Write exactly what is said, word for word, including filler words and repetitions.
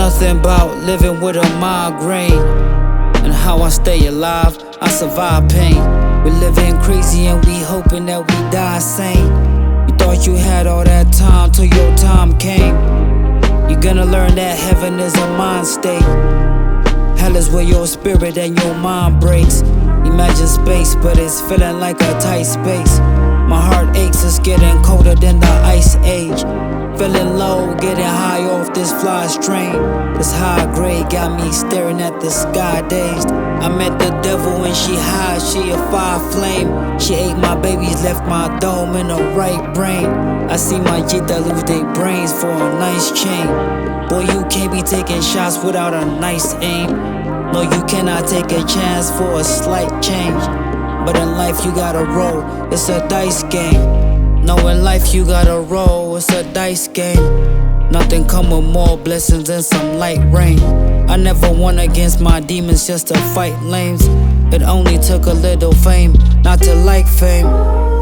nothing about living with a migraine and how I stay alive, I survive pain. We living crazy and we hoping that we die sane. You thought you had all that time till your time came. You're gonna learn that heaven is a mind state. Hell is where your spirit and your mind breaks. Imagine space, but it's feeling like a tight space. My heart aches, it's getting colder than the ice age. Feeling low, getting high off this fly strain. This high grade got me staring at the sky dazed. I met the devil and she high, she a fire flame. She ate my babies, left my dome in the right brain. I see my jita lose their brains for a nice chain. Boy, you can't be taking shots without a nice aim. No, you cannot take a chance for a slight change. But in life you gotta roll, it's a dice game. No, in life you gotta roll, it's a dice game. Nothing come with more blessings than some light rain. I never won against my demons just to fight lames. It only took a little fame, not to like fame.